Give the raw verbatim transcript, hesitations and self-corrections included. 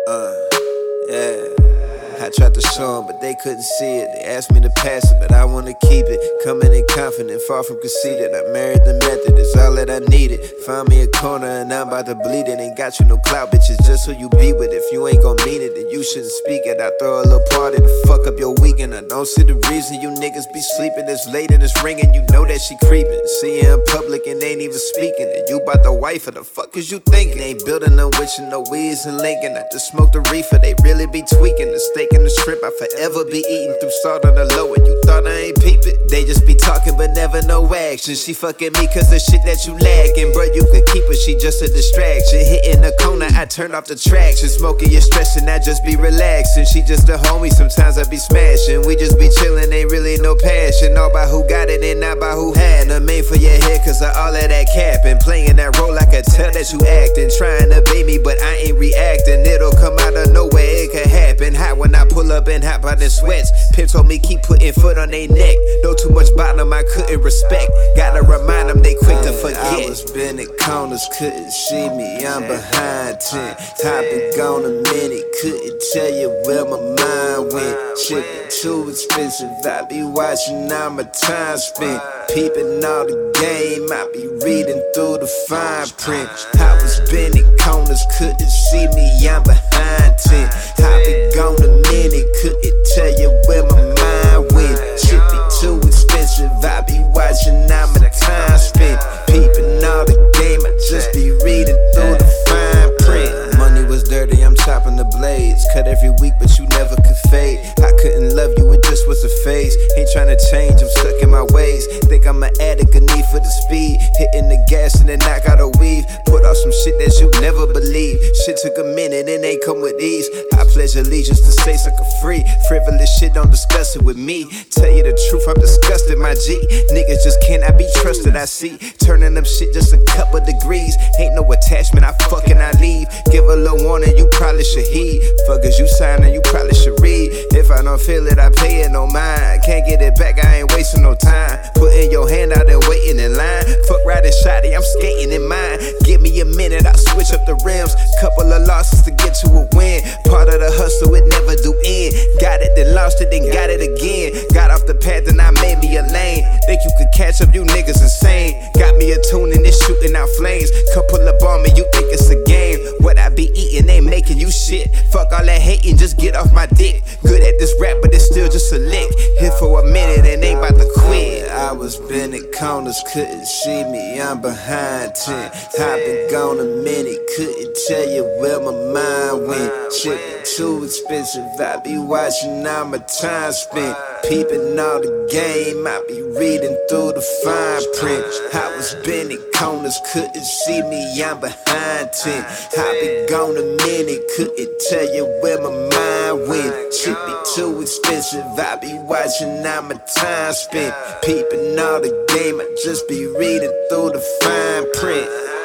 Uh, yeah. I tried to show them, but they couldn't see it. They asked me to pass it, but I wanna keep it. Coming in confident, far from conceited. I married the method, it's all that I needed. Found me a corner and I'm about to bleed it. Ain't got you no clout, bitches, just who you be with. If you ain't gon' mean it, then you shouldn't speak it. I throw a little party to fuck up your weekend. I don't see the reason you niggas be sleeping. It's late and it's ringing, you know that she creeping. See her in public and ain't even speaking. And you bout the wife, or the fuck is you thinking? Ain't building no witch and no weeds and Lincoln. I just smoked the reefer, they really be tweaking. The steak and the shrimp, I forever be eating through salt on the low. And you thought I ain't peep it? They just be talking but never no action. She fucking me cause the shit that you lacking. Bro, you could keep her, she just a distraction. Hitting the corner, I turned off the traction. Smoking, you're stressing, I just be relaxing. She just a homie, sometimes I be smashing. We just be chilling, ain't really no passion. All by who got it and not by who had. I'm made for your head cause of all of that capping. Playing that role, I could tell that you acting. Trying to bait me, but I ain't reacting. It'll come out of nowhere, it could happen. Hot when I pull up and hop out in sweats. Pimp told me keep putting foot on they neck. Know too much bottom, I couldn't respect. Gotta remind them they quick to forget. I was bending corners, couldn't see me, I'm behind ten. Topic gone a minute, couldn't tell you where my mind went. Shit too expensive, I be watching all my time spent. Peeping all the game, I be reading through the fine print. I was bending corners, couldn't see me, I'm behind ten. I be gone a minute, couldn't tell you where my mind went. Shit be too expensive, I be watching all my time spent. Peeping all the game, I just be reading through the fine print. Money was dirty, I'm chopping the blades. Cut every week, but you never could fade. I couldn't love you, it just was a phase. Ain't trying to change, I'm stuck in my ways. Think I'm an addict, a need for the speed. Hitting the gas and then knock out a weave. Put off some shit that you never believe. Shit took a minute and ain't come with ease. I pledge allegiance to stay sucker free. Frivolous shit, don't discuss it with me. Tell you the truth, I'm disgusted, my G. Niggas just cannot be trusted, I see. Turning up shit just a couple degrees. Ain't no attachment, I fucking I leave. Give a little warning, you probably should heed. Fuck as you signing, you probably should read. If I don't feel it, I pay it no mind. Can't get it back, I ain't wasting no time. Putting your hand out and waiting in line. Fuck riding shotty, I'm skating in mine. Give me a minute, I'll switch up the rims. Couple of losses to get to a win. Part of the hustle, it never do end. Got it, then lost it, then got it again. Got off the path, then I made me a lane. Think you could catch up, you niggas insane. Got me a tune and it's shooting out flames. Come pull up on me, you think it's a game. What I be eating ain't making you shit. Fuck all that hating, just get off my dick. Good at this rap, but it's still just a lick. Hit for a minute and ain't about to quit. I was bending corners, couldn't see me, I'm behind ten. I been gone a minute, couldn't tell you where my mind went. Shit be too expensive, I be watching all my time spent. Peeping all the game, I be reading through the fine print. I was bending corners, couldn't see me, I'm behind ten. I been gone a minute, couldn't tell you where my mind went. Shit be too expensive, I be watching all my time spent. Peeping all the game, I just be reading through the fine print.